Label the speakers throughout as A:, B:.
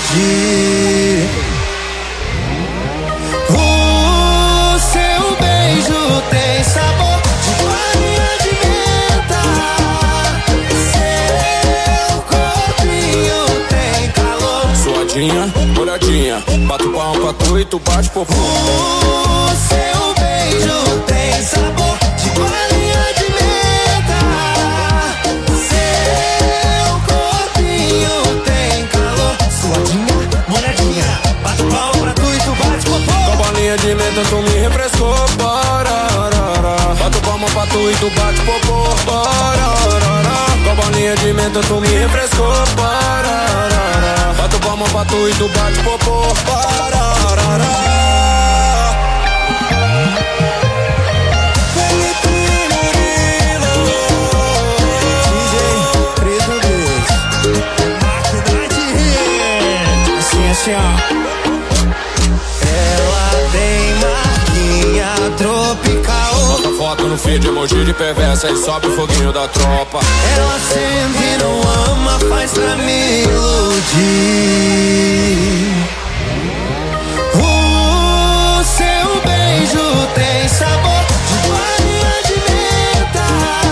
A: O seu beijo tem sabor de balinha de menta. Seu corpinho tem calor.
B: Suadinha, molhadinha, bato palma pra tu e tu bate popô.
A: O seu beijo tem sabor de balinha de menta. Seu corpinho tem calor. Suadinha, molhadinha, bato palma pra tu e tu bate popô.
B: Com a balinha de menta tu me refrescou, pararara. Bato palma pra tu e tu bate popô, pararara. Com a balinha de menta tu me refrescou, pararara. Bato palma pra tu e tu bate popô, pararara.
A: Assim, ó. Ela tem marquinha tropical.
B: Bota foto no feed, emoji de perversa e sobe o foguinho da tropa.
A: Ela sempre não ama, faz pra me iludir. O seu beijo tem sabor de balinha de menta.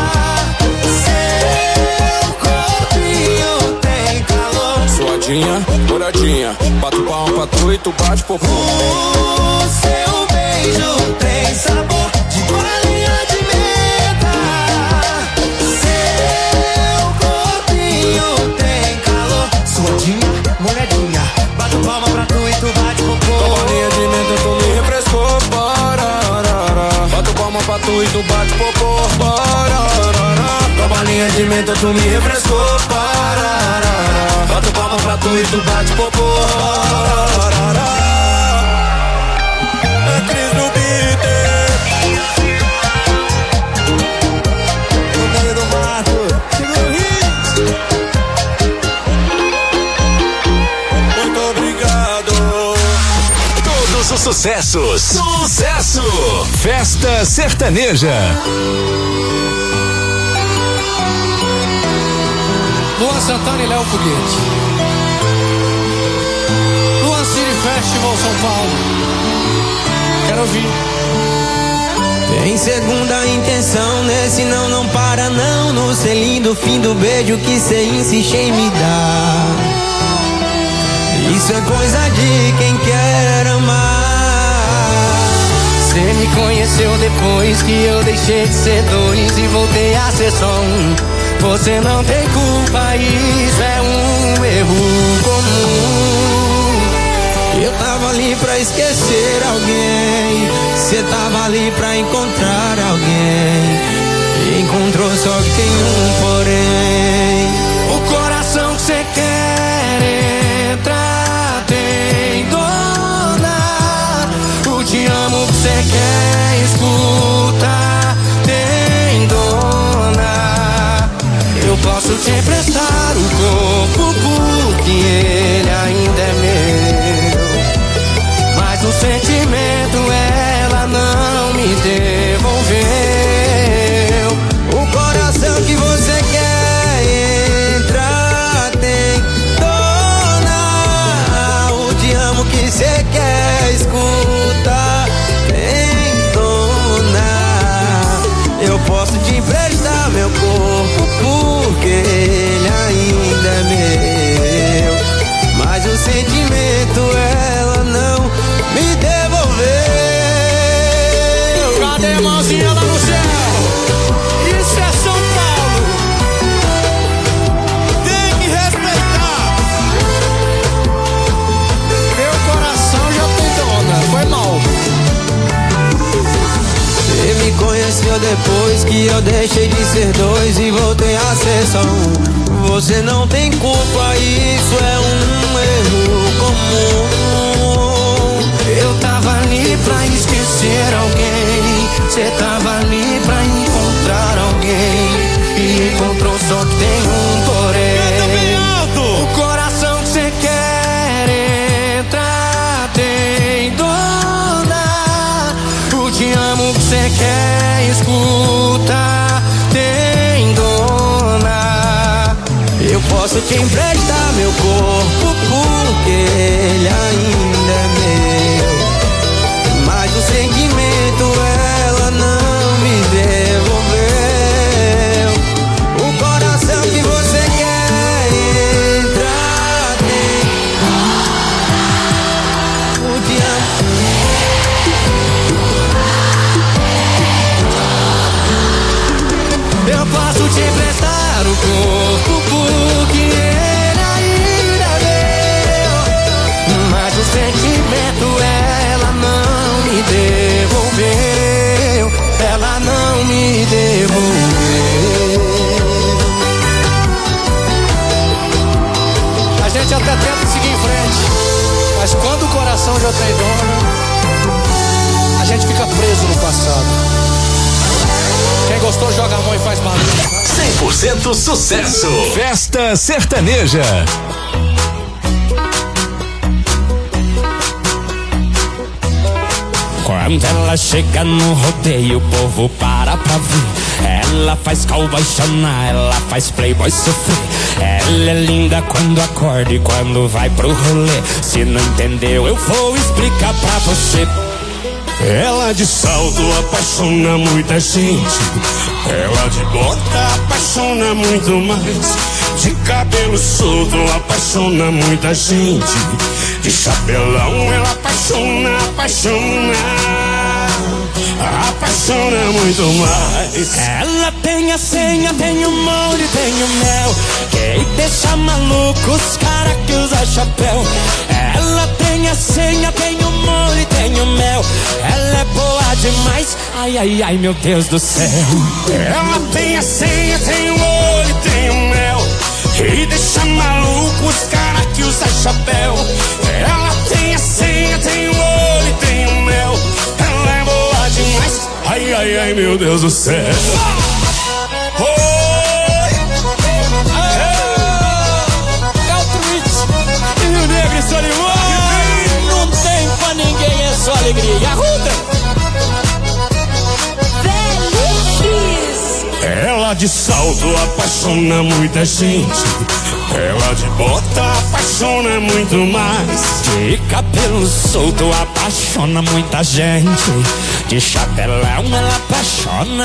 A: Seu corpinho tem calor.
B: Suadinha, molhadinha, bato palma pra tu e tu bate popô.
A: O seu beijo tem sabor de balinha de menta. Seu corpinho tem calor. Suadinha, molhadinha, bato palma pra tu e tu bate popô.
B: Com a balinha de menta tu me refrescou, pararara. Bato palma pra tu e tu bate popô, pararara. Com a balinha de menta tu me refrescou, pararara. Bato palma pra tu e tu bate popô, pararara. É Cris no beat.
A: No meio do mato, segura o hit.
B: Muito obrigado.
C: Todos os sucessos. Sucesso! Festa Sertaneja.
D: Luan Santana e Léo Foguete. Luan City Festival São Paulo. Quero ouvir.
A: Tem segunda intenção nesse não para não. No selinho do fim do beijo que cê insiste em me dar. Isso é coisa de quem quer amar. Cê me conheceu depois que eu deixei de ser dois e voltei a ser só um. Você não tem culpa, isso é um erro comum. Eu tava ali pra esquecer alguém, cê tava ali pra encontrar alguém. Encontrou só que tem um porém. O coração que cê quer entrar tem dona. O te amo que cê quer escutar tem dona. Eu posso te emprestar o corpo porque ele ainda é meu. Mas o sentimento ela não me devolveu. O coração que você quer entrar tem dona. O te amo que você quer escutar tem dona. Eu posso te emprestar meu corpo porque ele ainda é meu. Mas o sentimento ela não me devolveu.
D: Cadê a mãozinha lá no céu? Isso é São Paulo. Tem que respeitar. Meu coração já tem dona. Foi mal.
A: Você me conheceu depois que eu deixei de ser dois e voltei a ser só um. Você não tem culpa, isso é um erro comum. Eu tava ali pra esquecer alguém, cê tava ali pra encontrar alguém. E encontrou só que tem um porém. O coração que cê quer entrar tem dona. O te amo que cê quer escutar tem dona. Eu posso te emprestar meu corpo porque
D: gente até tenta seguir em frente, mas quando o coração já tem dono, a gente fica preso no passado. Quem gostou joga a mão e faz barulho.
C: 100% sucesso. Festa Sertaneja.
A: Quando ela chega no rodeio, o povo para pra ver. Ela faz cowboy chorar, ela faz playboy sofrer. Ela é linda quando acorda e quando vai pro rolê. Se não entendeu, eu vou explicar pra você.
E: Ela de salto apaixona muita gente. Ela de bota apaixona muito mais. De cabelo solto apaixona muita gente. De chapelão ela apaixona, apaixona muito mais.
A: Ela tem a senha, tem o molho, tem o mel, que deixa maluco os cara que usa chapéu. Ela tem a senha, tem o molho, tem o mel. Ela é boa demais, ai, ai, ai, meu Deus do céu.
E: Ela tem a senha, tem o molho, tem o mel, que deixa maluco os cara que usa chapéu. Ela tem a senha, tem o molho, tem o mel. Ela é boa demais, ai, ai, ai, meu Deus do céu.
A: Rio Negro e Solimões, não tem pra ninguém, é só alegria. Arruda!
E: Ela de salto apaixona muita gente. Ela de bota apaixona muito mais.
A: De cabelo solto apaixona muita gente. De chapelão ela apaixona,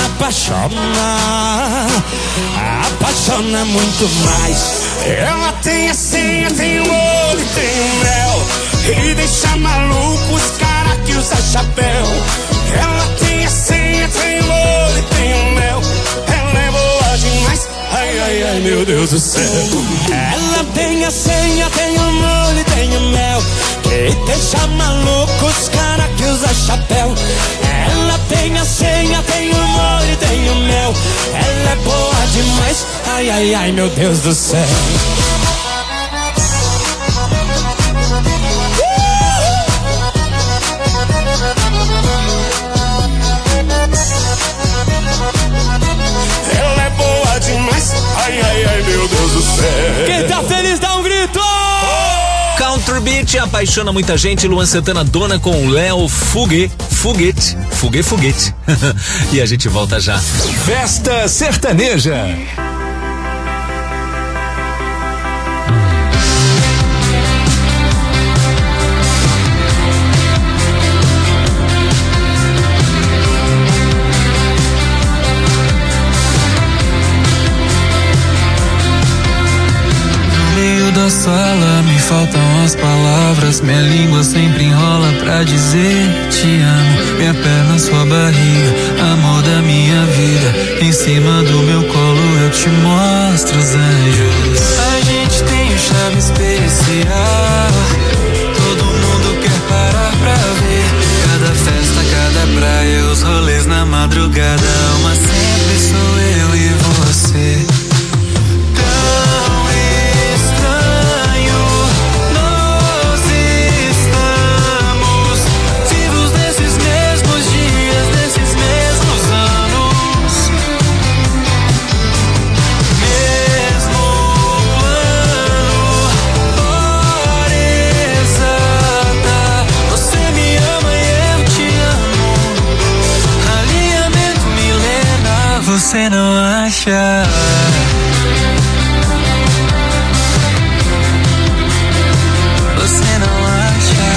A: apaixona muito mais.
E: Ela tem a senha, tem o olho, tem o mel, e deixa maluco os cara que usa chapéu. Ela tem a senha, tem o olho, tem o mel. Ela é boa demais, ai, ai, ai, meu Deus do céu.
A: Ela tem a senha, tem o molho, tem o mel, que deixa maluco os cara que usa chapéu. Ela tem a senha, tem o molho, tem o mel. Ela é boa demais, ai, ai, ai, meu Deus do céu.
E: Ela é boa demais, ai, ai, ai, meu Deus do céu.
A: Quem tá feliz dá um grito!
C: Country Beat apaixona muita gente. Luan Santana Dona com Léo Foguete. E a gente volta já. Festa Sertaneja.
F: Da sala me faltam as palavras, minha língua sempre enrola pra dizer te amo. Minha perna, sua barriga, amor da minha vida. Em cima do meu colo eu te mostro os anjos. A gente tem um charme especial, todo mundo quer parar pra ver. Cada festa, cada praia, os rolês na madrugada. Uma sempre sou eu e você. Você não acha? Você não acha?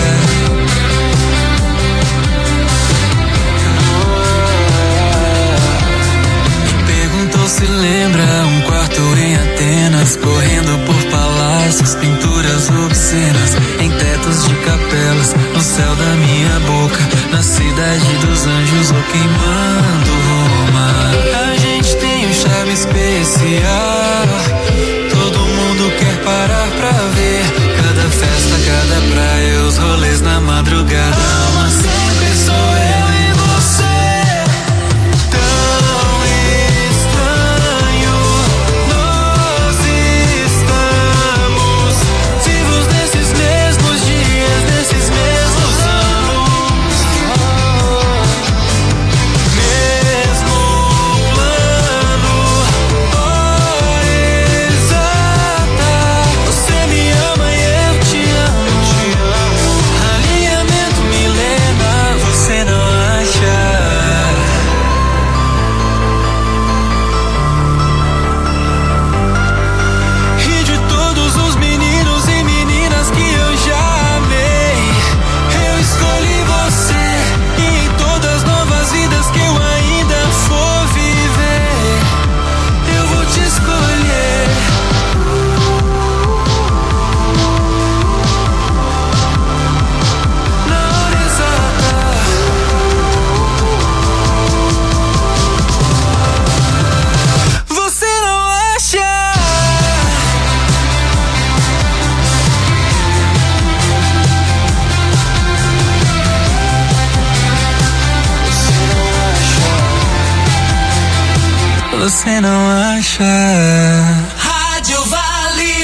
F: Perguntou se lembra um quarto em Atenas, correndo por palácios, pinturas obscenas, em tetos de capelas, no céu da minha boca, na cidade dos anjos ou queimando Roma. A gente tem um charme especial, todo mundo quer parar pra ver. Cada festa, cada praia, os rolês na madrugada. Mas sempre sou eu e você. Tão estranho nós estamos. você não acha?
A: Rádio Vale.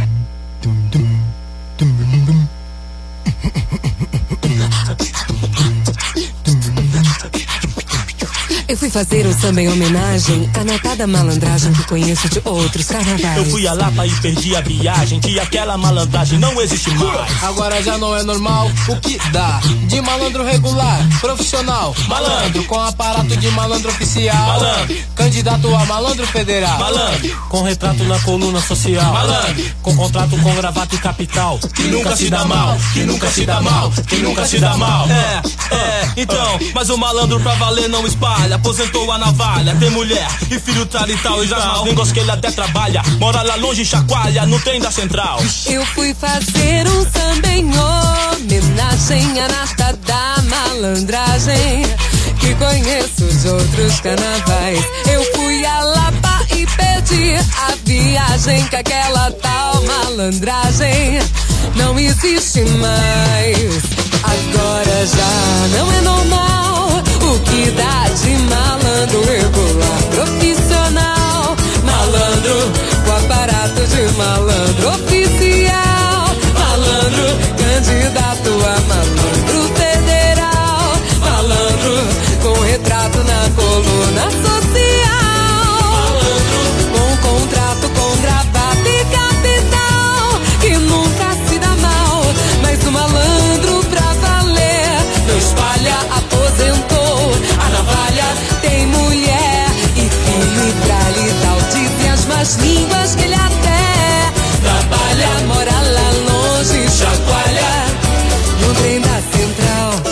G: Eu fui fazer um samba em homenagem à notada malandragem que conheço de outros carnavais.
H: Eu fui a Lapa e perdi a viagem, que aquela malandragem não existe mais.
D: Agora já não é normal o que dá. De malandro regular, profissional, malandro com aparato de malandro oficial,
H: malandro,
D: candidato a malandro federal,
H: malandro, com retrato na coluna social, malandro, com contrato com gravata e capital, que nunca se dá mal, que nunca se dá mal, que nunca se dá mal. Então, mas o malandro pra valer não espalha. Aposentou a navalha, tem mulher e filho tal e tal. E já as línguas que ele até trabalha. Mora lá longe e chacoalha, no trem da central.
G: Eu fui fazer um samba em homenagem à nata da malandragem que conheço de outros carnavais. Eu fui a Lapa e perdi a viagem, que aquela tal malandragem não existe mais. Agora já não é normal o que dá de malandro regular, profissional, malandro com aparato de malandro oficial, malandro candidato a malandro federal, malandro com retrato na coluna social, malandro com contrato com gravata e capital, que nunca se dá mal, mas o malandro pra valer não espalha, aposentou a navalha, tem mulher e filho pra lhe tal. Dizem as más línguas que ele até trabalha, mora lá longe, chacoalha no trem da central.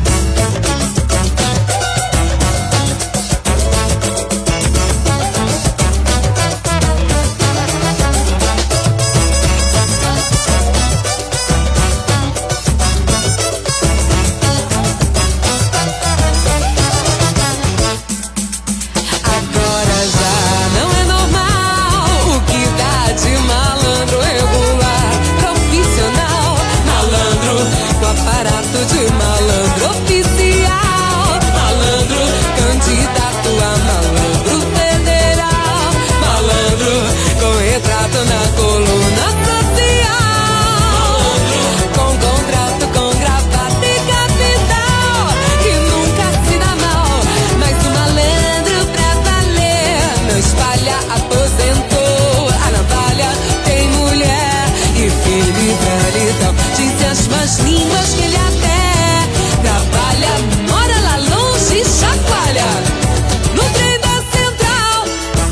G: De malandro oficial, malandro candidato a malandro federal, malandro com retrato na coluna social, malandro com contrato com gravata e capital, que nunca se dá mal, mas o malandro pra valer não espalha, aposentou a navalha, tem mulher e filho pra lhe tal. Dizem as más línguas que ele trabalha, mora lá longe e chacoalha no trem da central.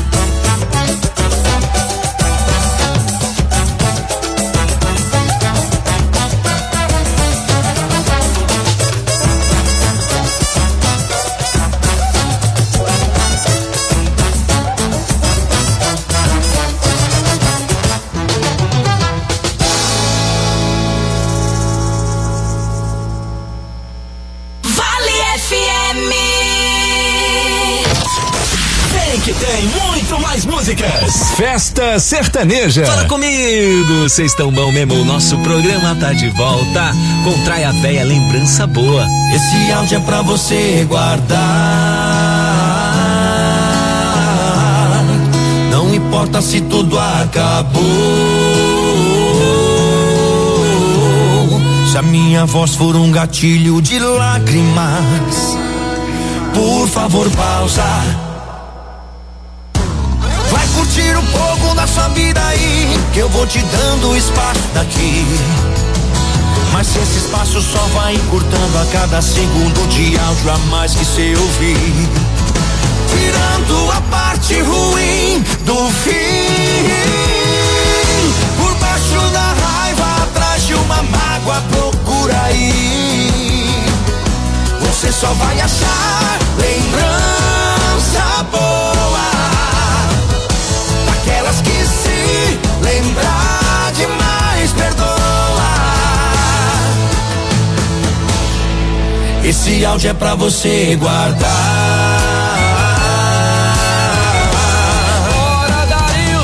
C: Tem muito mais músicas. Festa Sertaneja. Fala comigo, vocês estão bom mesmo? O nosso programa tá de volta. Contrai a véia lembrança boa.
A: Esse áudio é pra você guardar. Não importa se tudo acabou. Se a minha voz for um gatilho de lágrimas, por favor pausa. Curtir um pouco da sua vida aí, que eu vou te dando espaço daqui. Mas esse espaço só vai encurtando a cada segundo de áudio a mais que cê ouvir, tirando a parte ruim do fim. Por baixo da raiva, atrás de uma mágoa, procura aí. Você só vai achar lembrança boa, aquelas que se lembrar demais perdoa. Esse áudio é pra você guardar. Bora, Dario!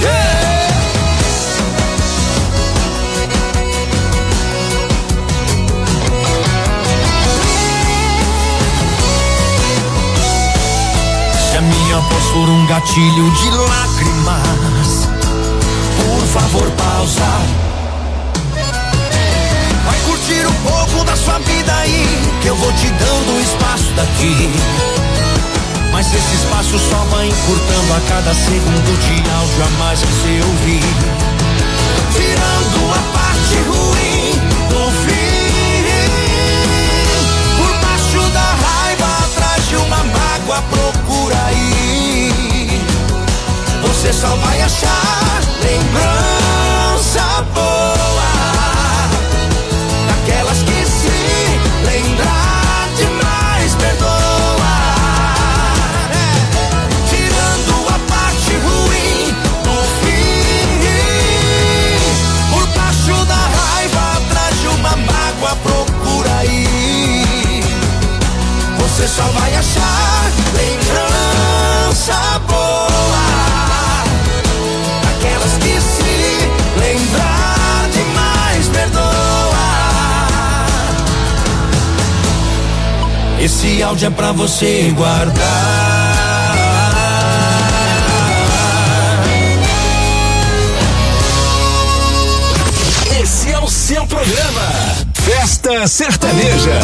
A: Se a minha voz for um gatilho de lágrimas, por favor pausa. Vai curtir um pouco da sua vida aí, que eu vou te dando espaço daqui. Mas esse espaço só vai encurtando a cada segundo de áudio a mais que você ouvir. Tirando a parte ruim do fim, por baixo da raiva, atrás de uma mágoa, procura aí. Você só vai achar lembrança boa, daquelas que se lembrar demais perdoa. Tirando a parte ruim do fim, por baixo da raiva, atrás de uma mágoa, procura aí. Você só vai achar lembrança boa, daquelas que se lembrar demais perdoa. Esse áudio é pra você guardar.
C: Esse é o seu programa Festa Sertaneja.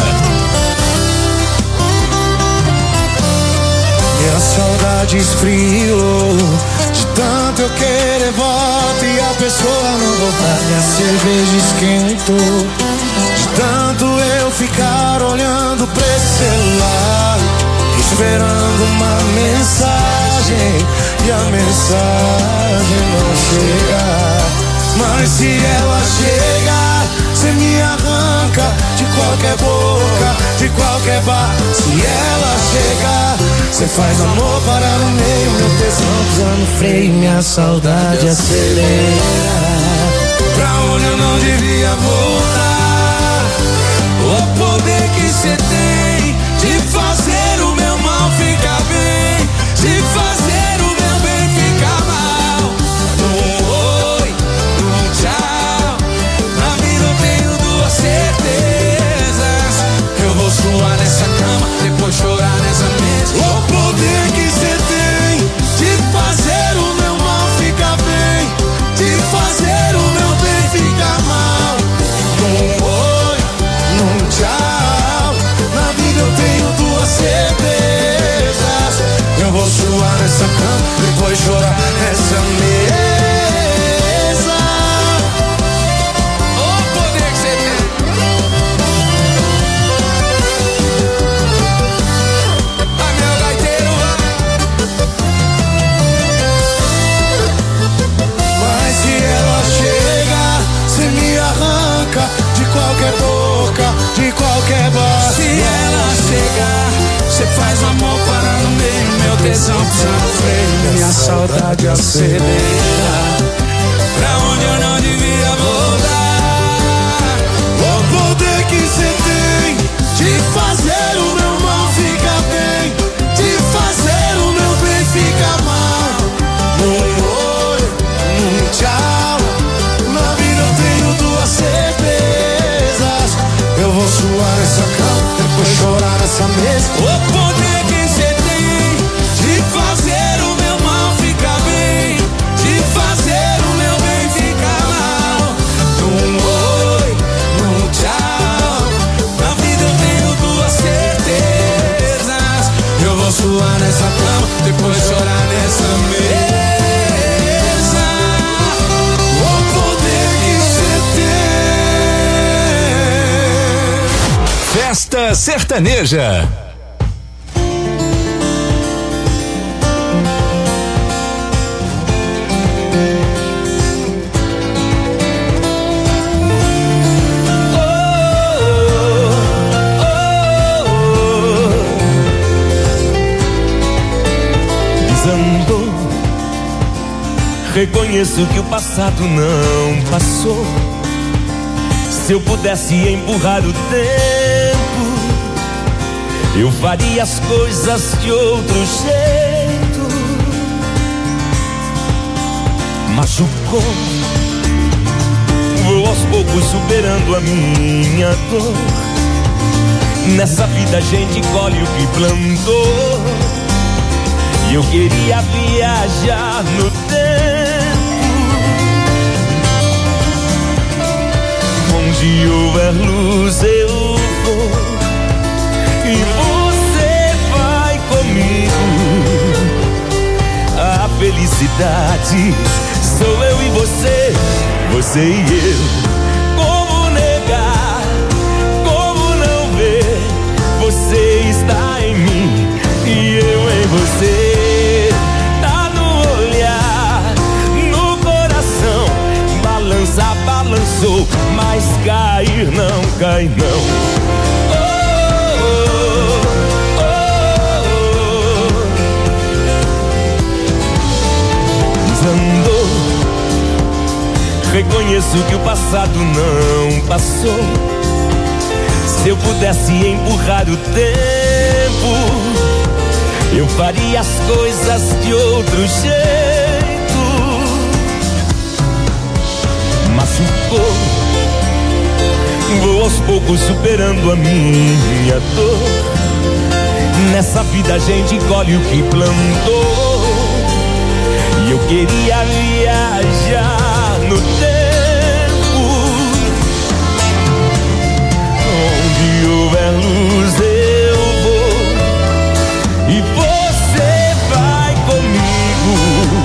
A: E a saudade esfriou, de tanto eu querer volta e a pessoa não voltar. E a cerveja esquentou, de tanto eu ficar olhando pra esse celular, esperando uma mensagem, e a mensagem não chega. Mas se ela chegar, cê me arranca de qualquer boca, de qualquer bar. Se ela chegar, cê faz amor para no meio, meu tesão pisa no freio, minha saudade acelera. Pra onde eu não devia voltar, o poder que cê tem de fazer o meu mal ficar bem, de fazer o meu bem ficar mal. Um oi, um tchau, na vida eu tenho duas certezas: eu vou suar nessa cama, depois chorar nessa mesa. O poder que cê tem de fazer o meu mal ficar bem, de fazer o meu bem ficar mal. Um oi, um tchau, na vida eu tenho duas certezas: eu vou suar nessa cama, depois chorar nessa mesa. O poder que cê tem. Vai, meu gaiteiro, vai. Mas se ela chegar, cê me arranca de qualquer boca, de qualquer bar. Se ela chegar, cê faz o amor parar no meio, meu tesão pisa no freio, minha saudade acelera. Pra onde eu não devia voltar, o poder que cê tem de fazer o meu mal ficar bem, de fazer o meu bem ficar mal. Um oi, um tchau, na vida eu tenho duas certezas: eu vou suar nessa cama, depois chorar nessa mesa. O poder que cê tem de fazer o meu mal ficar bem, de fazer o meu bem ficar mal. Um oi, um tchau, na vida eu tenho duas certezas: eu vou suar nessa cama, depois chorar nessa mesa. O poder que cê tem.
C: Festa Sertaneja.
A: Desandou, reconheço que o passado não passou. Se eu pudesse empurrar o tempo, eu faria as coisas de outro jeito. Machucou, vou aos poucos superando a minha dor. Nessa vida a gente colhe o que plantou,
E: E eu queria viajar no tempo, onde houver luz eu vou, e você vai comigo. A felicidade sou eu e você, você e eu. Como negar, como não ver? Você está em mim e eu em você. Tá no olhar, no coração. Balança, balançou, mas cair não cai não. Desandou. Reconheço que o passado não passou. Se eu pudesse empurrar o tempo, eu faria as coisas de outro jeito. Machucou, vou aos poucos superando a minha dor. Nessa vida a gente colhe o que plantou. E eu queria viajar no tempo, onde houver luz eu vou, e você vai comigo.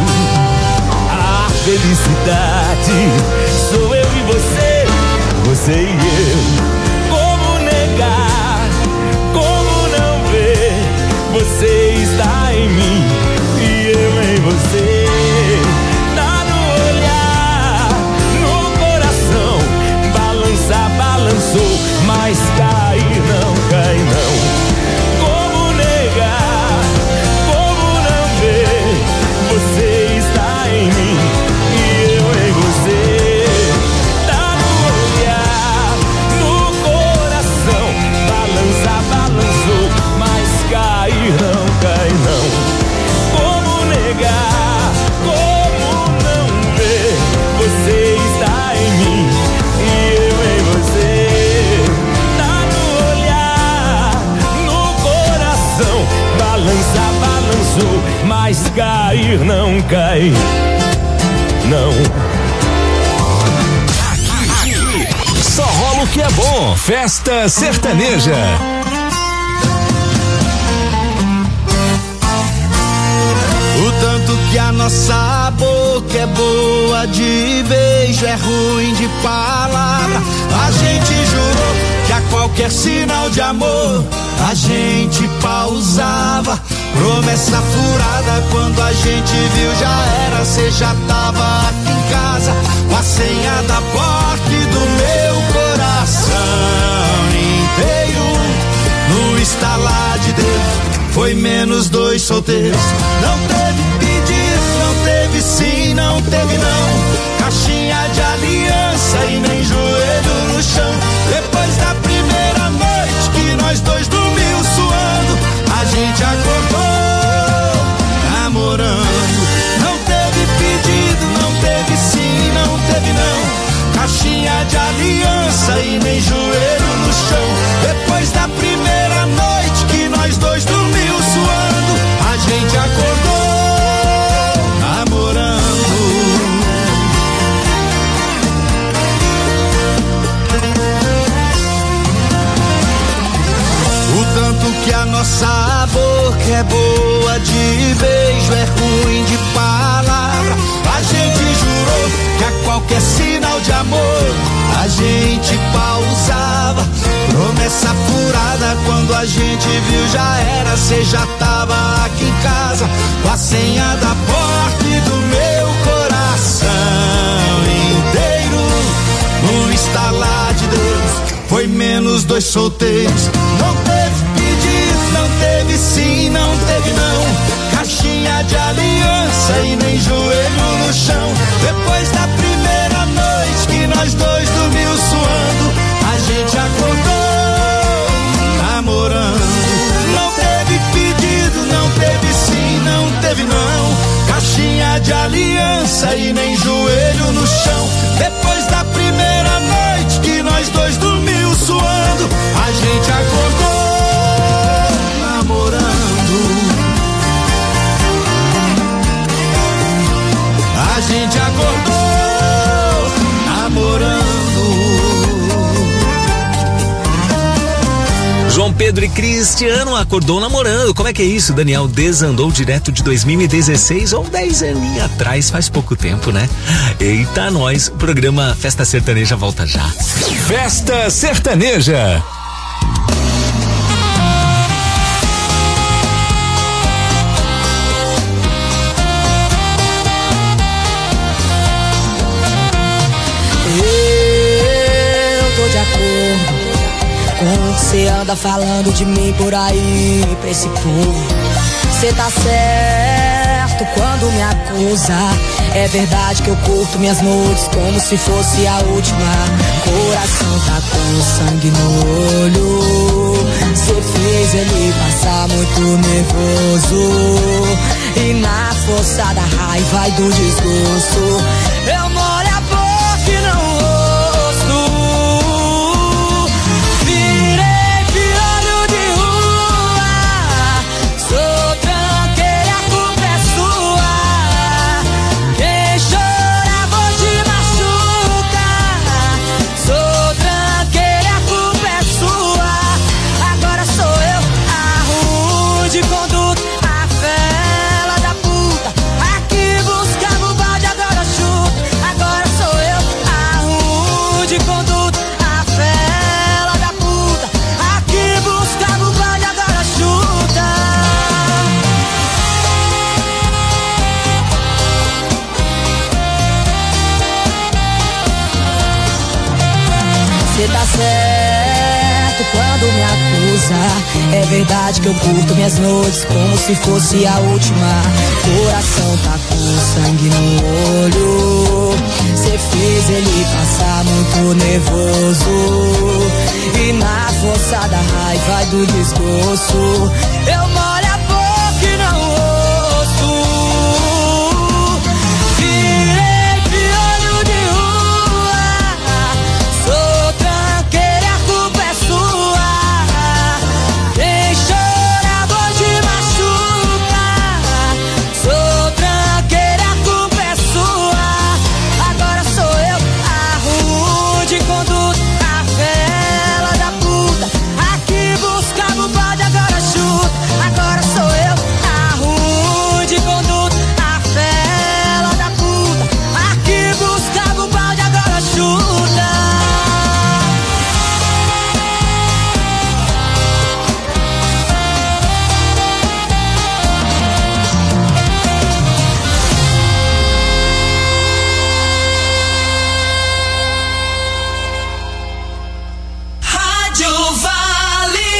E: A felicidade sou eu e você, você e eu. Como negar, como não ver? Você está em mim e eu em você. Tá no olhar, no coração. Balança, balançou, mas cair não cai não. Como negar, como não ver? Você está em mim e eu em você. Tá no olhar, no coração. Balança, balançou, mas cair não cai não. Como negar, como não ver? Você está em mim e eu em você. Tá no olhar, no coração. Balança, balançou, mas cair não cai não.
C: Aqui só rola o que é bom. Festa Sertaneja.
A: O tanto que a nossa boca é boa de beijo, é ruim de palavra. A gente jurou que a qualquer sinal de amor a gente pausava. Promessa furada, quando a gente viu já era. Cê já tava aqui em casa, com a senha da porta do meu coração inteiro. No estalar de Deus, foi menos 2 solteiros. Não teve pedido, não teve sim, não teve não. Caixinha de aliança e nem joelho no chão. Depois da primeira noite que nós dois dormimos suando, a gente acordou namorando. Não teve pedido, não teve sim, não teve não. Caixinha de aliança e nem joelho no chão. Depois da primeira noite que nós dois dormimos suando, a gente acordou namorando. O tanto que a nossa boca é boa de beijo, é ruim de palavra. A gente jurou que a qualquer sinal de amor a gente pausava. Promessa furada, quando a gente viu já era. Cê já tava aqui em casa, com a senha da porta do meu coração inteiro. No estalar de Deus, foi menos 2 solteiros. Não teve pedido, não teve sim, não teve não. Caixinha de aliança e nem joelho no chão. Depois da primeira noite que nós dois dormimos suando, a gente acordou namorando. Não teve pedido, não teve sim, não teve não. Caixinha de aliança e nem joelho no chão. Depois da primeira noite que nós dois dormimos suando, a gente acordou namorando.
C: João Pedro e Cristiano acordou namorando. Como é que é isso? Daniel desandou direto de 2016 ou 10 aninhos atrás, faz pouco tempo, né? Eita, nós, o programa Festa Sertaneja volta já.
I: Festa Sertaneja.
J: Com o que cê anda falando de mim por aí pra esse povo. Cê tá certo quando me acusa. É verdade que eu curto minhas noites como se fosse a última. Coração tá com sangue no olho. Cê fez ele passar muito nervoso. E na força da raiva e do desgosto eu molho a boca e não ouço. Certo quando me acusa. É verdade que eu curto minhas noites como se fosse a última. Coração tá com sangue no olho. Cê fez ele passar muito nervoso. E na força da raiva e do desgosto eu molho a boca e não ouço. Virei piolho de rua. Sou tranqueira, a culpa é sua. Quem chora, vou te machucar. Sou tranqueira, a culpa é sua. Agora sou eu, a ruim de conduta, a fela da puta. Aqui buscava o bode, agora chuta. Agora sou eu, a ruim de conduta, a fela da puta. Aqui buscava o bode, agora chuta.
F: Rádio Vale.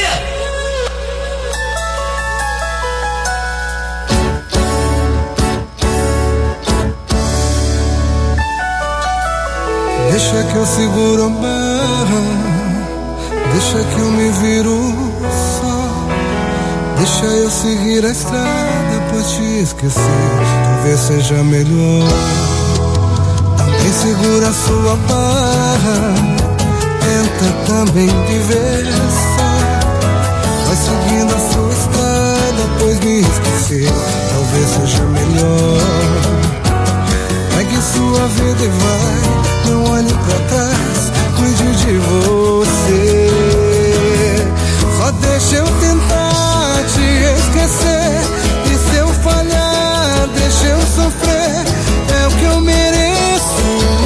K: Deixa que eu seguro a barra, deixa que eu me viro só. Deixa eu seguir a estrada pra te esquecer, talvez seja melhor. Também segura a sua barra, tenta também viver só. Vai seguindo a sua estrada, pois me esquecer talvez seja melhor. Pegue sua vida e vai, não olhe pra trás, cuide de você. Só deixa eu tentar te esquecer, e se eu falhar, deixa eu sofrer, é o que eu mereço.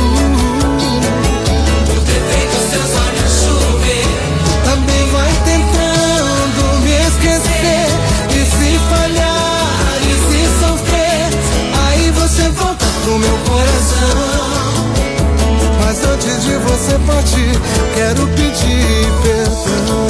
F: Por ter feito seus olhos chover.
K: Também vai tentando me esquecer, e se falhar, e se sofrer, aí você volta pro meu coração. Mas antes de você partir, quero pedir perdão.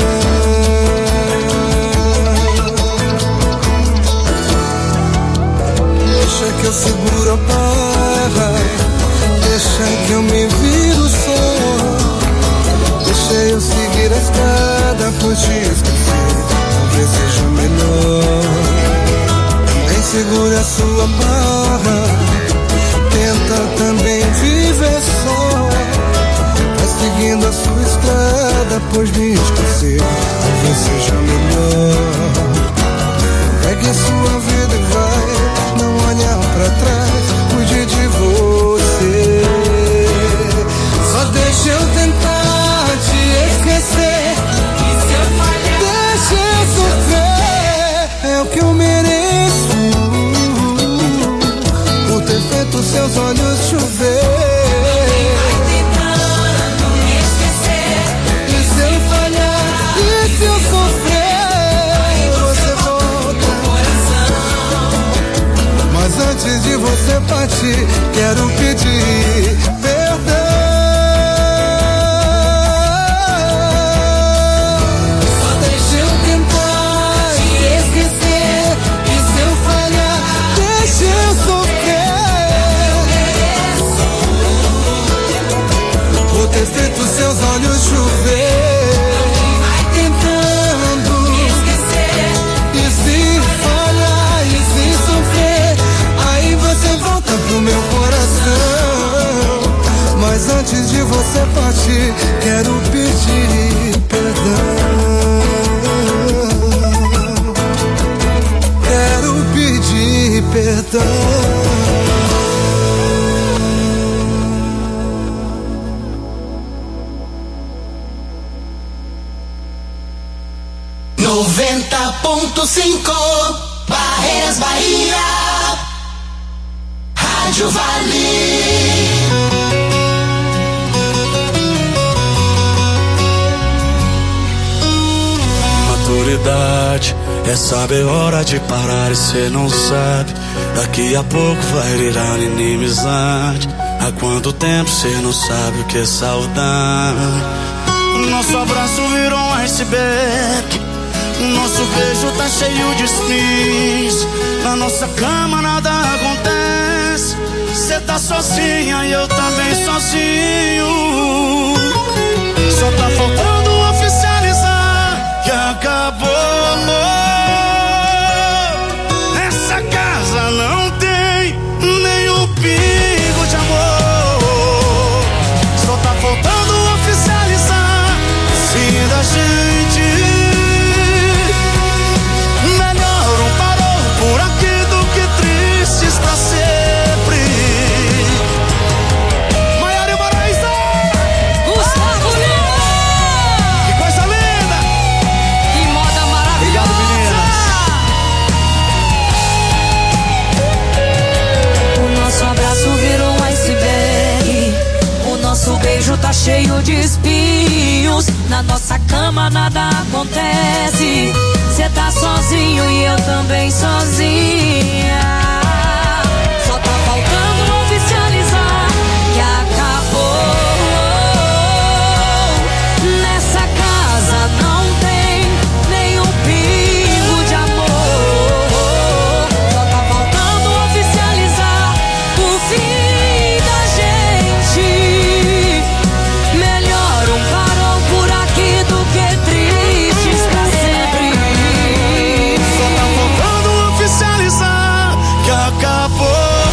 K: Deixa que eu seguro a barra, deixa que eu me viro só. Deixa eu seguir a estrada por te esquecer, talvez seja melhor. Também segure a sua barra, tenta também viver só. Vai seguindo a sua estrada, pois me esquecer talvez seja melhor. Pegue sua vida e vai, não olhar pra trás, cuide de você. Só deixa eu tentar te esquecer, e se eu falhar, partir, quero pedir perdão. Só deixa eu tentar te esquecer, e se eu falhar, deixa eu sofrer. Vou ter feito seus olhos chover. Do meu coração, mas antes de você partir, quero pedir perdão. Quero pedir perdão.
L: Barreiras Bahia, Rádio Vale.
M: Maturidade é saber hora de parar e cê não sabe. Daqui a pouco vai virar inimizade. Há quanto tempo cê não sabe o que é saudade? Nosso abraço virou um iceberg. Nosso beijo tá cheio de espinhos. Na nossa cama nada acontece. Cê tá sozinha e eu também sozinho. Só tá faltando oficializar que acabou. Essa casa não tem nenhum pingo de amor. Só tá faltando oficializar o fim da gente. Por aqui do que tristes pra sempre. Maiara e Maraísa,
G: Gustavo Lima.
M: Que coisa linda.
G: Que moda maravilhosa.
M: Obrigado, meninas.
J: O nosso abraço virou um iceberg. O nosso beijo tá cheio de espinhos. Na nossa cama nada acontece. Cê tá sozinho e eu também sozinha. Só tá faltando oficializar que acabou. Nessa casa não tem nenhum pingo de amor. Só tá faltando oficializar o fim da gente. Melhor um parou por aqui do que tristes pra sempre.
M: Que acabou.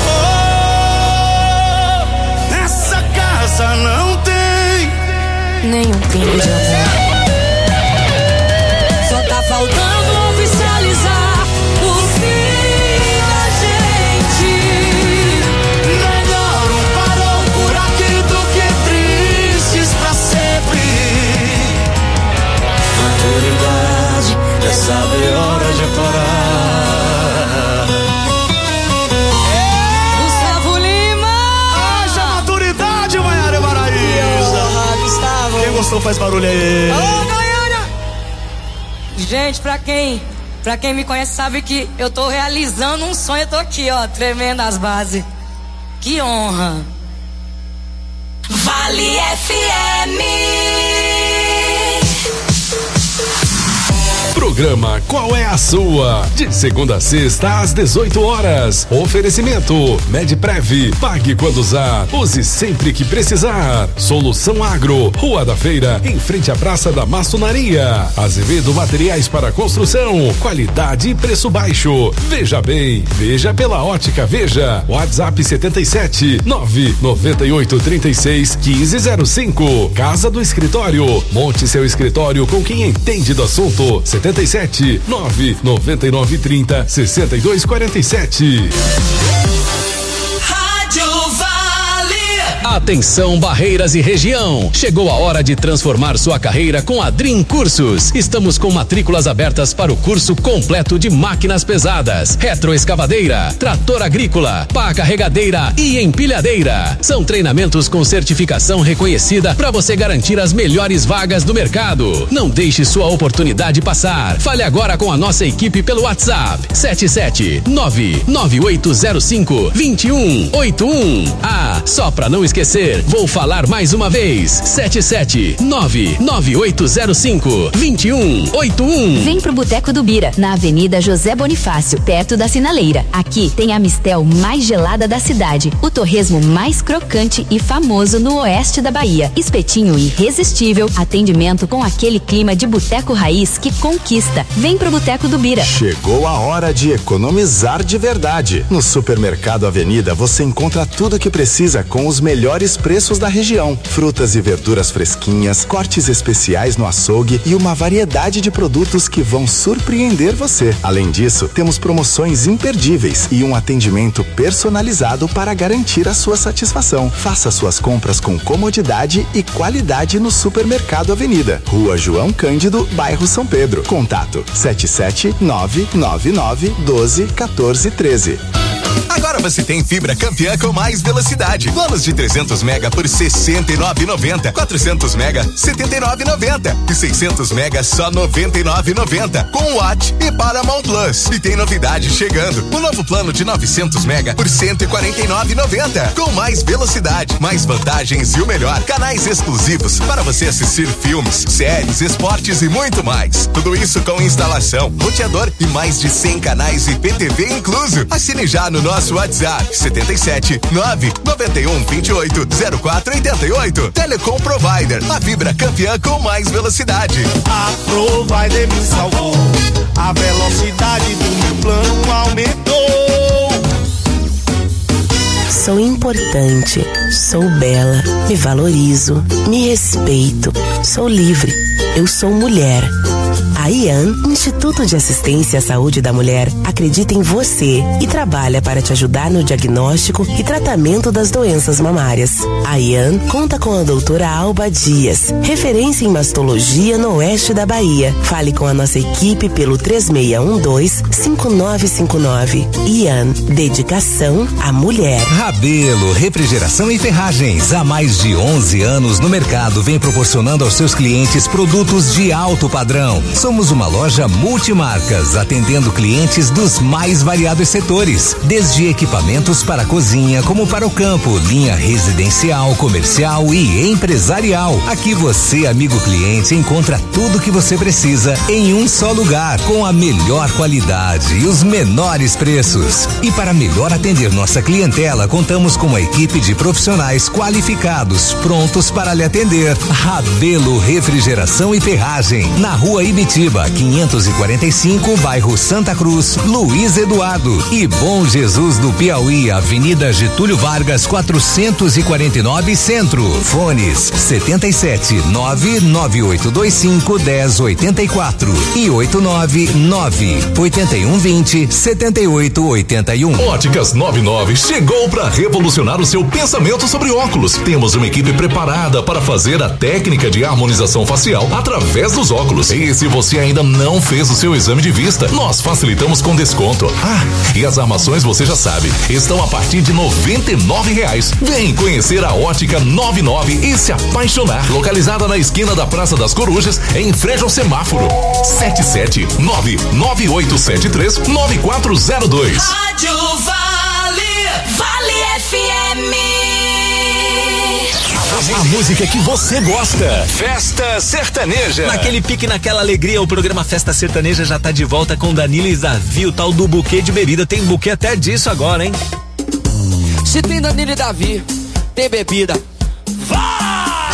M: Nessa casa não tem
J: nenhum pingo de amor. Só tá faltando oficializar o fim da gente.
M: Melhor um parou por aqui do que tristes pra sempre. Maturidade é saber hora de parar. Quem gostou faz barulho aí.
G: Alô, Goiânia! Gente, pra quem me conhece sabe que eu tô realizando um sonho. Eu tô aqui, ó, tremendo as bases. Que honra.
L: Vale FM.
I: Programa Qual é a Sua? De segunda a sexta às 18 horas. Oferecimento Medprev. Pague quando usar. Use sempre que precisar. Solução Agro. Rua da Feira, em frente à Praça da Maçonaria. Azevedo Materiais para Construção. Qualidade e preço baixo. Veja bem. Veja pela Ótica Veja. WhatsApp 77 998 36 1505. Casa do Escritório. Monte seu escritório com quem entende do assunto. 77 999 30 62 47.
L: Rádio Vale.
N: Atenção Barreiras e região, chegou a hora de transformar sua carreira com a Dream Cursos. Estamos com matrículas abertas para o curso completo de máquinas pesadas, retroescavadeira, trator agrícola, pá carregadeira e empilhadeira. São treinamentos com certificação reconhecida para você garantir as melhores vagas do mercado. Não deixe sua oportunidade passar. Fale agora com a nossa equipe pelo WhatsApp 77998052181. Ah, só para não esquecer, vou falar mais uma vez. 77998052181.
O: Vem pro Boteco do Bira, na Avenida José Bonifácio, perto da Sinaleira. Aqui tem a mistel mais gelada da cidade, o torresmo mais crocante e famoso no oeste da Bahia, espetinho irresistível, atendimento com aquele clima de boteco raiz que conquista. Vem pro Boteco do Bira.
P: Chegou a hora de economizar de verdade. No Supermercado Avenida você encontra tudo o que precisa com os melhores preços da região. Frutas e verduras fresquinhas, cortes especiais no açougue e uma variedade de produtos que vão surpreender você. Além disso, temos promoções imperdíveis e um atendimento personalizado para garantir a sua satisfação. Faça suas compras com comodidade e qualidade no Supermercado Avenida, Rua João Cândido, bairro São Pedro. Contato 77999121413.
Q: Agora você tem fibra Campeã com mais velocidade. Planos de 300 mega por R$ 69,90. 400 mega, R$ 79,90. E 600 mega, só R$ 99,90. Com Watt e Paramount Plus. E tem novidade chegando. O novo plano de 900 mega por R$ 149,90. Com mais velocidade, mais vantagens e o melhor, canais exclusivos para você assistir filmes, séries, esportes e muito mais. Tudo isso com instalação, roteador e mais de 100 canais e PTV incluso. Assine já no nosso WhatsApp 77-99128-0488. Telecom Provider, a fibra campeã com mais velocidade.
E: A Provider me salvou, a velocidade do meu plano aumentou.
R: Sou importante, sou bela, me valorizo, me respeito, sou livre, eu sou mulher. A IAN, Instituto de Assistência à Saúde da Mulher, acredita em você e trabalha para te ajudar no diagnóstico e tratamento das doenças mamárias. A IAN conta com a doutora Alba Dias, referência em mastologia no oeste da Bahia. Fale com a nossa equipe pelo 3612-5959. IAN, dedicação à mulher.
S: Rabelo, refrigeração e ferragens. Há mais de 11 anos no mercado, vem proporcionando aos seus clientes produtos de alto padrão. Somos uma loja multimarcas, atendendo clientes dos mais variados setores, desde equipamentos para a cozinha como para o campo, linha residencial, comercial e empresarial. Aqui você, amigo cliente, encontra tudo o que você precisa em um só lugar, com a melhor qualidade e os menores preços. E para melhor atender nossa clientela, contamos com uma equipe de profissionais qualificados, prontos para lhe atender. Rabelo Refrigeração e Ferragem, na Rua Ibitiba, 545, bairro Santa Cruz, Luiz Eduardo. E Bom Jesus do Piauí, Avenida Getúlio Vargas, 449 Centro. Fones 77998251084 e 89981207881.
I: Óticas 99 chegou para revolucionar o seu pensamento sobre óculos. Temos uma equipe preparada para fazer a técnica de harmonização facial através dos óculos. E se você ainda não fez o seu exame de vista, nós facilitamos com desconto. Ah, e as armações você já sabe, estão a partir de R$99. Vem conhecer a Ótica 99 e se apaixonar. Localizada na esquina da Praça das Corujas, em frente ao semáforo. 77998739402.
L: Rádio Vale, Vale FM.
C: A música que você gosta. Festa Sertaneja. Naquele pique, naquela alegria, o programa Festa Sertaneja já tá de volta com Danilo e Davi, o tal do buquê de bebida. Tem buquê até disso agora, hein?
T: Se tem Danilo e Davi, tem bebida. Vai!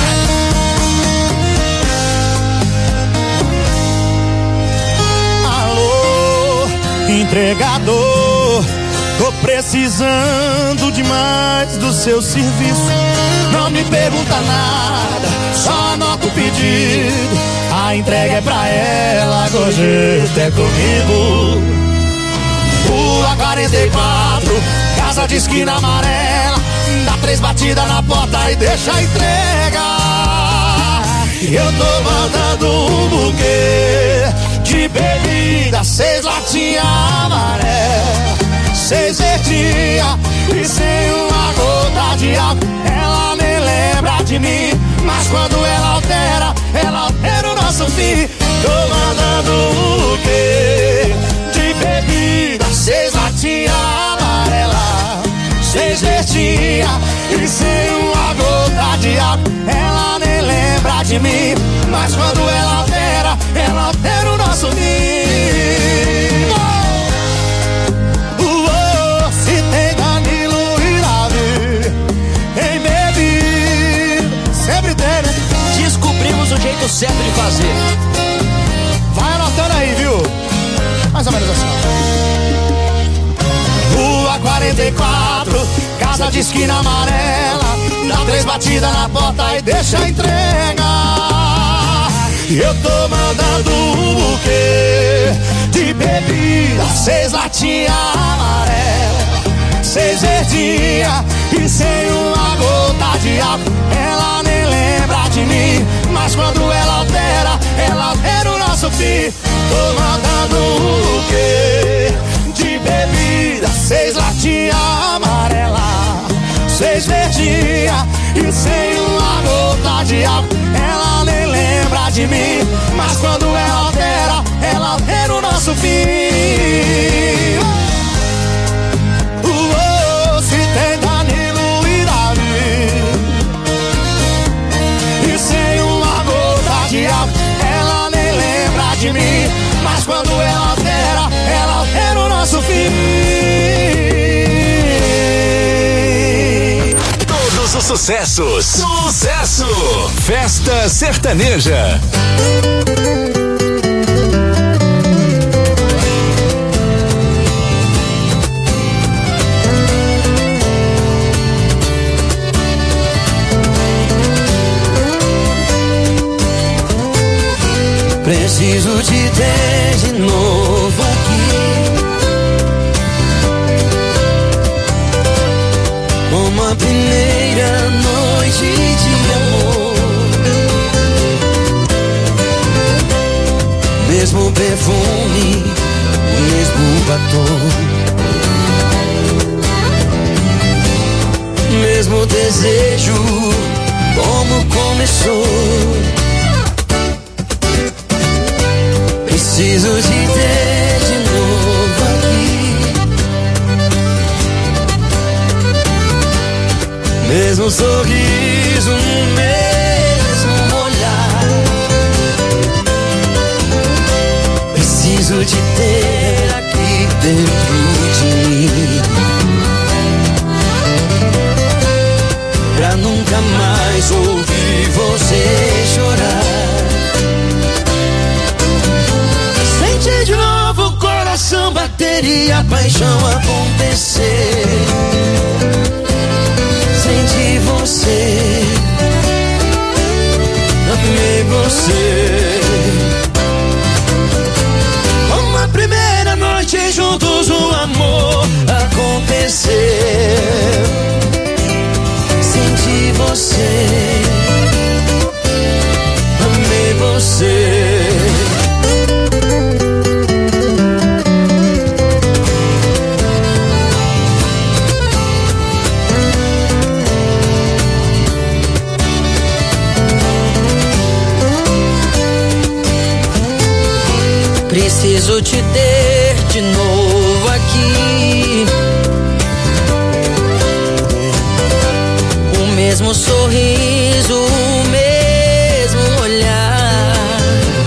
E: Alô, entregador, tô precisando demais do seu serviço. Não me pergunta nada, só anota o pedido. A entrega é pra ela, gorjeta é comigo. Rua 44,
D: casa de esquina amarela. Dá 3 batidas na porta e deixa a entrega. Eu tô mandando um buquê de bebida, 6 latinhas amarelas, 6 verdinhas e sem uma gota de álcool. Ela nem lembra de mim, mas quando ela altera o nosso fim. Tô mandando um buquê de bebida, 6 latinhas amarelas, 6 verdinhas e sem uma gota de álcool. Ela nem lembra de mim, mas quando ela altera o nosso fim. Se tem Danilo e Davi em bebida, sempre tem, né?
T: Descobrimos o jeito certo de fazer.
D: Vai anotando aí, viu? Mais ou menos assim. Rua 44, casa de esquina amarela. Dá 3 batidas na porta e deixa a entrega. Eu tô mandando um buquê de bebida, 6 latinhas amarelas, 6 verdinhas e sem uma gota de álcool. Ela nem lembra de mim, mas quando ela altera o nosso fim. Tô mandando um buquê de bebida, 6 latinhas amarelas, 6 verdinhas e sem uma gota de álcool. Ela nem lembra de mim, mas quando ela altera o nosso fim. Se tem Danilo e Davi e sem uma gota de álcool. Ela nem lembra de mim, mas quando ela altera o nosso fim.
N: Todos os sucessos. Sucesso! Festa Sertaneja.
A: Preciso te ter de novo aqui, como a primeira noite de amor. Mesmo perfume, o mesmo batom, mesmo desejo, como começou. Preciso te ter de novo aqui, mesmo sorriso, mesmo olhar. Preciso te ter aqui dentro de mim, pra nunca mais ouvir você chorar. Sentir de novo o coração bater e a paixão acontecer. Senti você, amei você, como a primeira noite juntos o amor aconteceu. Senti você, amei você. Preciso te ter de novo aqui, o mesmo sorriso, o mesmo olhar.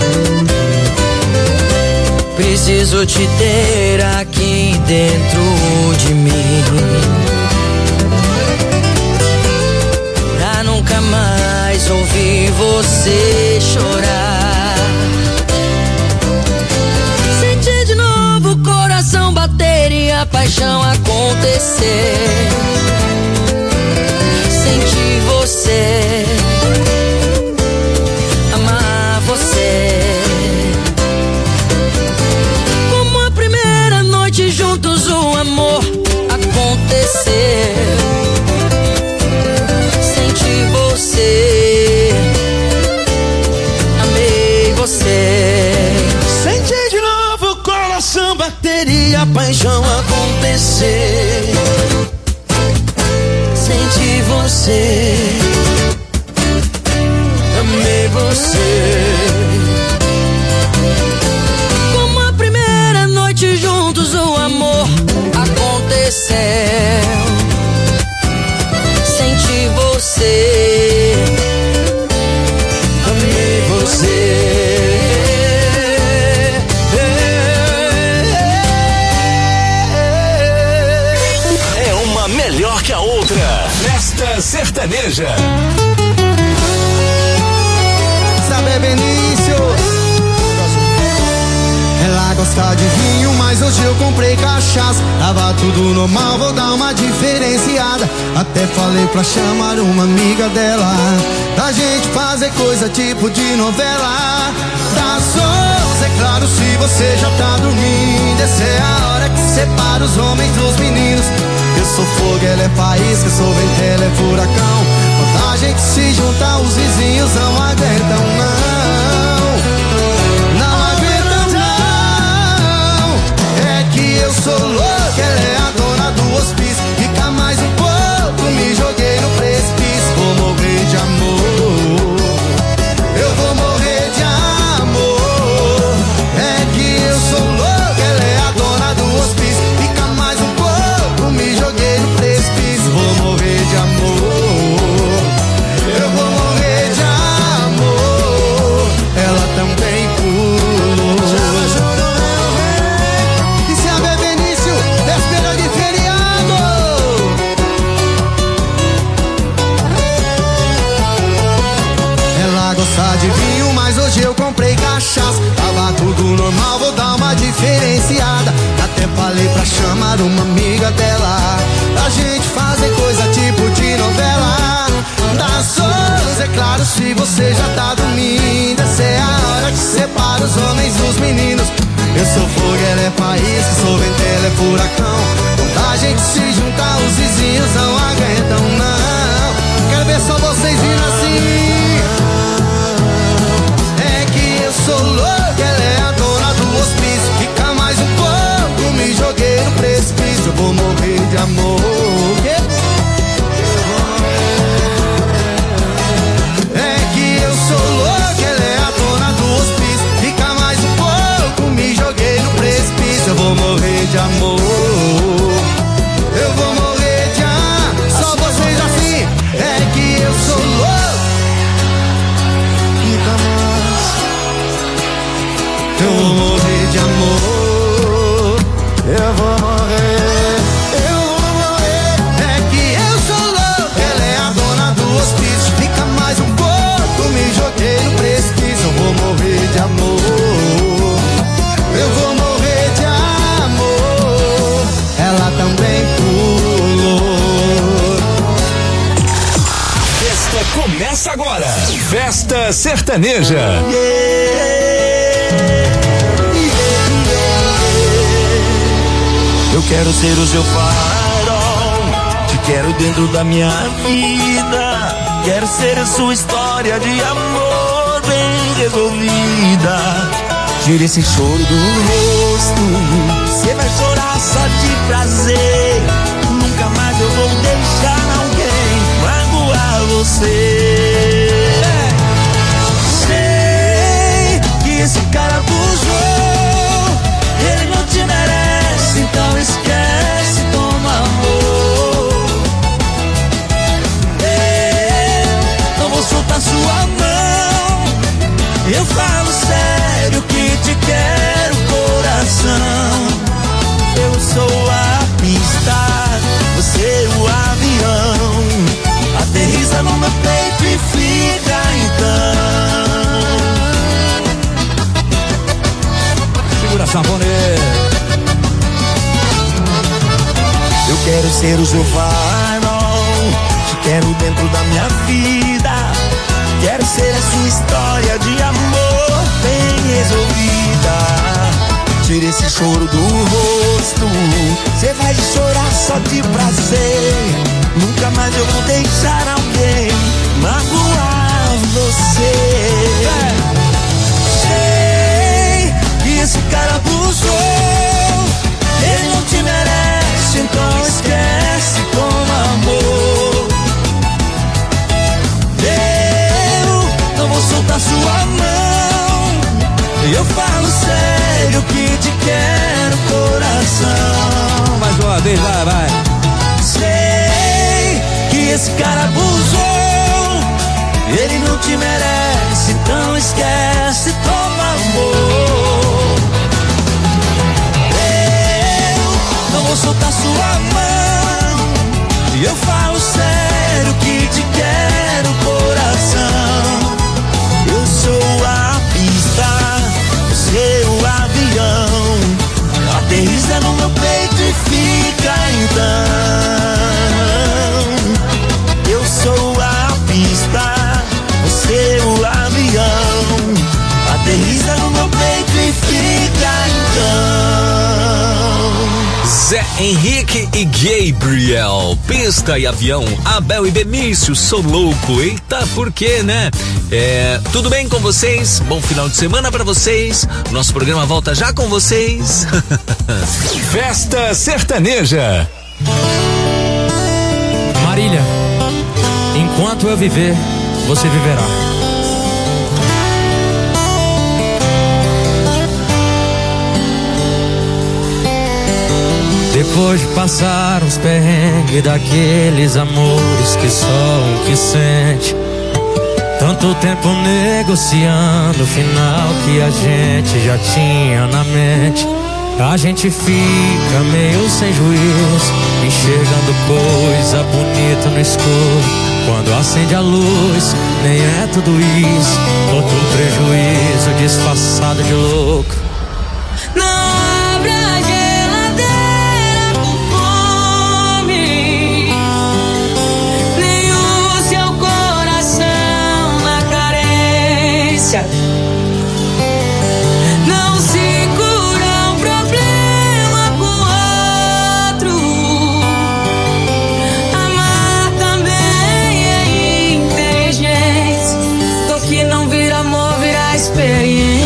A: Preciso te ter aqui dentro de mim, pra nunca mais ouvir você chorar. Coração bater e a paixão acontecer. Sentir você, amar você, como a primeira noite juntos o amor acontecer. paixão acontecer. Senti você, amei você.
J: Como a primeira noite juntos o amor aconteceu. Senti você,
A: amei você.
N: É uma melhor que a outra. Festa Sertaneja.
K: Sabe, Benício? Ela gosta de vinho, mas hoje eu comprei cachaça. Tava tudo normal, vou dar uma diferenciada. Até falei pra chamar uma amiga dela, da gente fazer coisa tipo de novela. Dá sons, é claro, se você já tá dormindo. Essa é a hora que separa os homens dos meninos. Eu sou fogo, ela é faísca, eu sou vento, ela é furacão. Quando a gente se junta, os vizinhos não aguentam, não. Não aguentam, não. É que eu sou louco, ela é a dona do hospício. Fica mais um pouco, me joguei no precipício. Vou morrer de amor, eu vou morrer de amor. É que eu sou louco, ela é a dona do hospício. Fica mais um pouco, me joguei no precipício. Vou morrer de amor, eu vou morrer de amor. Ela também pulou. E se a bebê Benício, véspera de feriado. Ela gosta de vinho, mas hoje eu comprei cachaça. Tava tudo normal, vou dar uma diferenciada. Até falei pra chamar uma amiga dela, da gente fazer coisa tipo de novela. Dá sons, é claro, se você já tá dormindo. Essa é a hora que separa os homens dos meninos. Eu sou fogo, ela é faísca, sou vento, ela é furacão. Quando a gente se juntar, os vizinhos não aguentam, não. Quero ver só vocês vindo assim. É que eu sou louco, ela é a dona do hospício. Fica mais um pouco, me joguei no precipício. Eu vou morrer de amor. É que eu sou louco, ela é a dona do hospício. Fica mais um pouco, me joguei no precipício. Eu vou morrer de amor, eu vou morrer de amor. Só vocês assim. É que eu sou louco, fica mais. Eu vou morrer de amor, eu vou morrer, eu vou morrer. É que eu sou louco, ela é a dona do hospício. Fica mais um pouco, me joguei no precipício. Eu vou morrer de amor, eu vou morrer de amor. Ela também pulou.
N: A festa começa agora. Festa Sertaneja.
A: Eu quero ser o seu farol, te quero dentro da minha vida. Quero ser a sua história de amor bem resolvida. Tire esse choro do rosto, você vai chorar só de prazer. Nunca mais eu vou deixar alguém magoar você. Sei que esse cara abusou, ele não te merece, então esquece, toma amor. Não vou soltar sua mão, eu falo sério que te quero, coração. Eu sou a pista, você o avião. Aterriza no meu peito e fica então.
D: Segura a sanfoneira.
A: Eu quero ser o seu farol, te quero dentro da minha vida. Quero ser a sua história de amor bem resolvida. Tire esse choro do rosto, você vai chorar só de prazer. Nunca mais eu vou deixar alguém magoar você. Sei que esse cara abusou, ele não te E eu falo sério que te quero, coração.
C: Mais uma vez, vai.
A: Sei que esse cara abusou, ele não te merece, então esquece, toma amor. Eu não vou soltar sua mão, e eu falo sério que te quero, coração. Eu sou a pista, você o avião, aterriza no meu peito e fica então. Eu sou a pista, você o avião, aterriza no meu peito e fica então.
C: Zé Henrique e Gabriel, pista e avião. Abel e Benício, sou louco. Eita, por quê, né? Tudo bem com vocês? Bom final de semana pra vocês. Nosso programa volta já com vocês.
S: Festa Sertaneja.
H: Marília, enquanto eu viver, você viverá. Depois de passar os perrengues daqueles amores que só um que sente, tanto tempo negociando o final que a gente já tinha na mente, a gente fica meio sem juízo, enxergando coisa bonita no escuro. Quando acende a luz, nem é tudo isso, outro prejuízo disfarçado de louco.
J: Não abra a geladeira com fome, nem o seu coração na carência. Não se cura um problema com outro. Amar também é inteligência. Do que não vira amor, vira experiência.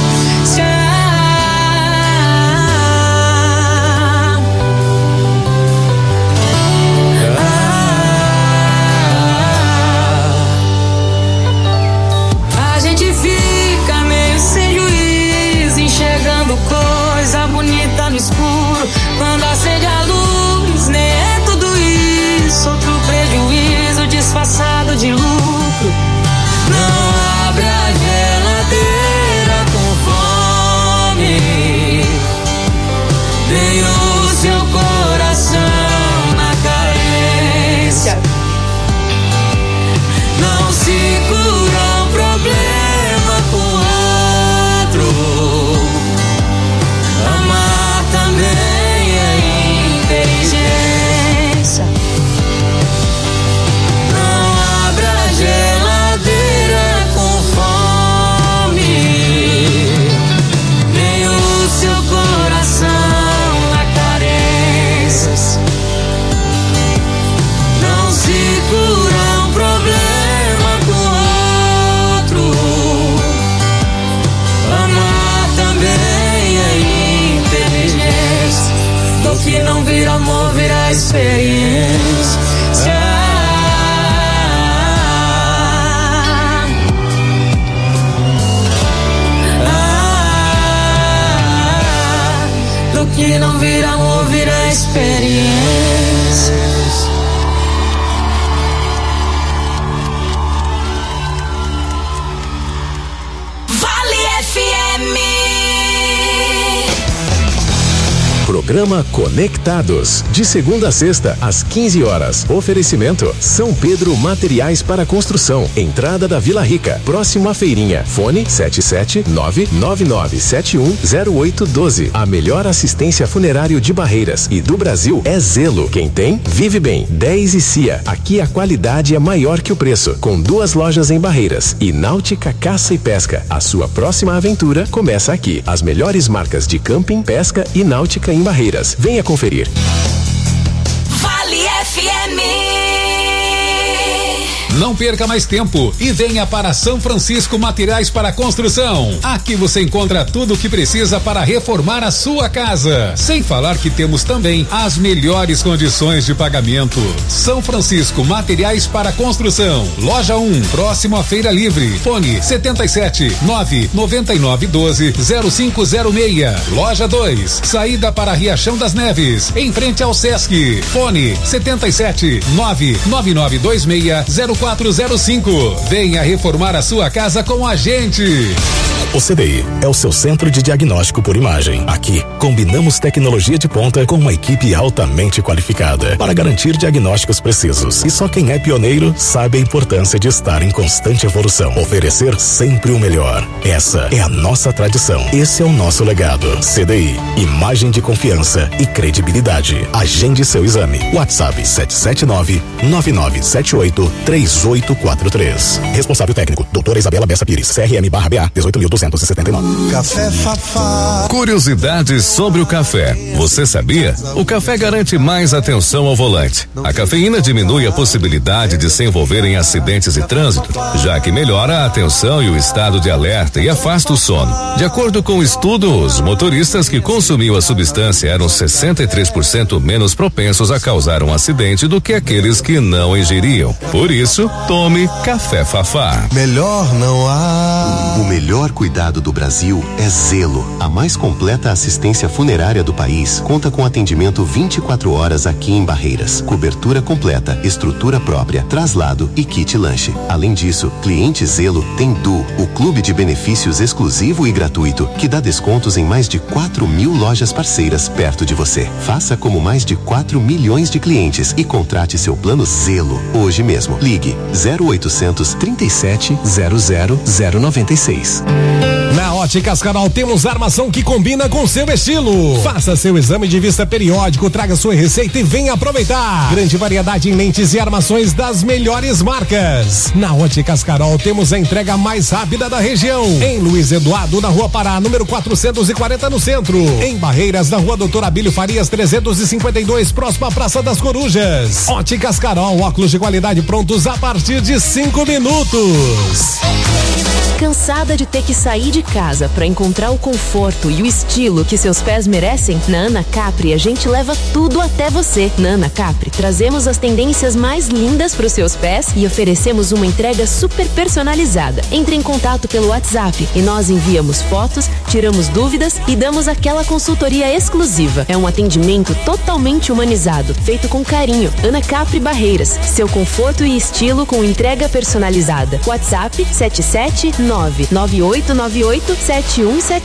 J: A gente fica meio sem juízo, enxergando coisa bonita no escuro. Quando acende a luz, nem é tudo isso, outro prejuízo disfarçado de lucro. Não abra a geladeira com fome, nem o seu coração na carência. Não se cura um problema com outro. Amar também é inteligência. Não abra a geladeira com fome, nem o seu coração na carências. Não se cura um problema com outro. Amar também é inteligência. Do que não vira amor, vira experiência. Do que não vira amor, vira experiência.
L: Vale FM.
N: Programa Conectados, de segunda a sexta, às 15 horas. Oferecimento São Pedro Materiais para Construção, entrada da Vila Rica, próximo à feirinha. Fone 77999710812. A melhor assistência funerário de Barreiras e do Brasil é Zelo. Quem tem, vive bem. 10 e Cia. Aqui a qualidade é maior que o preço. Com 2 lojas em Barreiras e Náutica Caça e Pesca. A sua próxima aventura começa aqui. As melhores marcas de camping, pesca e náutica em Barreiras. Venha conferir.
L: Vale FM.
I: Não perca mais tempo e venha para São Francisco Materiais para Construção. Aqui você encontra tudo o que precisa para reformar a sua casa. Sem falar que temos também as melhores condições de pagamento. São Francisco Materiais para Construção. Loja 1, próximo à Feira Livre. Fone 77 999 12 0506. Loja 2, saída para Riachão das Neves, em frente ao Sesc. Fone 77 999 26 0405. Venha reformar a sua casa com a gente.
U: O CDI é o seu centro de diagnóstico por imagem. Aqui, combinamos tecnologia de ponta com uma equipe altamente qualificada para garantir diagnósticos precisos. E só quem é pioneiro sabe a importância de estar em constante evolução. Oferecer sempre o melhor. Essa é a nossa tradição. Esse é o nosso legado. CDI, imagem de confiança e credibilidade. Agende seu exame. WhatsApp 779-9978-3843. Responsável técnico, doutora Isabela Bessa Pires, CRM/BA 18.279.
V: Café Fafá.
W: Curiosidades sobre o café. Você sabia? O café garante mais atenção ao volante. A cafeína diminui a possibilidade de se envolver em acidentes e trânsito, já que melhora a atenção e o estado de alerta e afasta o sono. De acordo com o estudo, os motoristas que consumiam a substância eram 63% menos propensos a causar um acidente do que aqueles que não ingeriam. Por isso, tome Café Fafá.
V: Melhor não há.
X: O melhor cuidado do Brasil é Zelo. A mais completa assistência funerária do país conta com atendimento 24 horas aqui em Barreiras. Cobertura completa, estrutura própria, traslado e kit lanche. Além disso, cliente Zelo tem Du, o clube de benefícios exclusivo e gratuito, que dá descontos em mais de 4.000 lojas parceiras perto de você. Faça como mais de 4 milhões de clientes e contrate seu plano Zelo hoje mesmo. Ligue 0800 37 00 096.
Y: Na Óticas Carol temos armação que combina com seu estilo. Faça seu exame de vista periódico, traga sua receita e venha aproveitar. Grande variedade em lentes e armações das melhores marcas. Na Óticas Carol temos a entrega mais rápida da região. Em Luiz Eduardo, na Rua Pará, número 440 no centro. Em Barreiras, na Rua Doutor Abílio Farias 352, próximo à Praça das Corujas. Óticas Carol, óculos de qualidade prontos a partir de 5 minutos.
O: Cansada de ter que sair de casa para encontrar o conforto e o estilo que seus pés merecem? Na Ana Capri a gente leva tudo até você. Na Ana Capri trazemos as tendências mais lindas para os seus pés e oferecemos uma entrega super personalizada. Entre em contato pelo WhatsApp e nós enviamos fotos, tiramos dúvidas e damos aquela consultoria exclusiva. É um atendimento totalmente humanizado, feito com carinho. Ana Capri Barreiras, seu conforto e estilo com entrega personalizada. WhatsApp 77998987177.